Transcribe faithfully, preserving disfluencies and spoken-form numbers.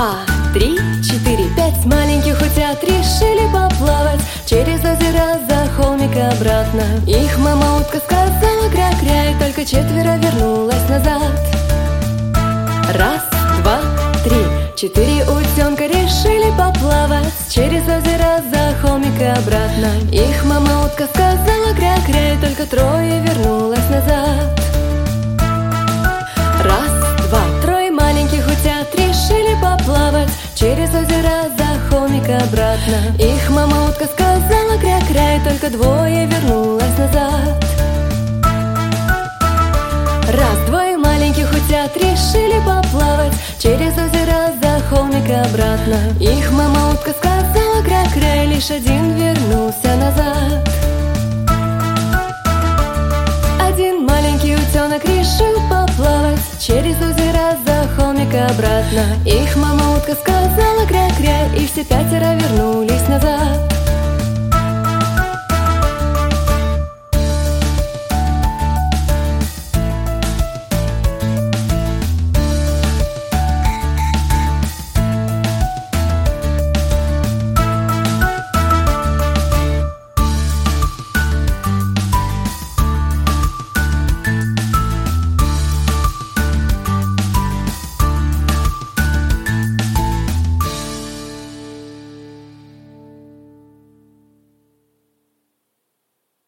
два, три, четыре, пять. Маленьких утят решили поплавать через озеро за холмик обратно. Их мама утка сказала кря-кря, и только четверо вернулась назад. Раз, два, три, четыре утенка решили поплавать через озеро за холмик обратно. Их мама утка сказала кря-кря, и только трое вернулась назад. Раз, два, трое маленьких утят решили поплавать через озеро за холмик обратно. Их мама утка сказала кря-кря, и только двое вернулась назад. Раз, двое маленьких утят решили поплавать через озеро за холмик обратно. Их мама утка сказала кря-кря, и лишь один вернулся назад. Один маленький утенок решил поплавать через озеро за холмик обратно. Их мама утка сказала кря-кря, и все пятеро вернулись назад.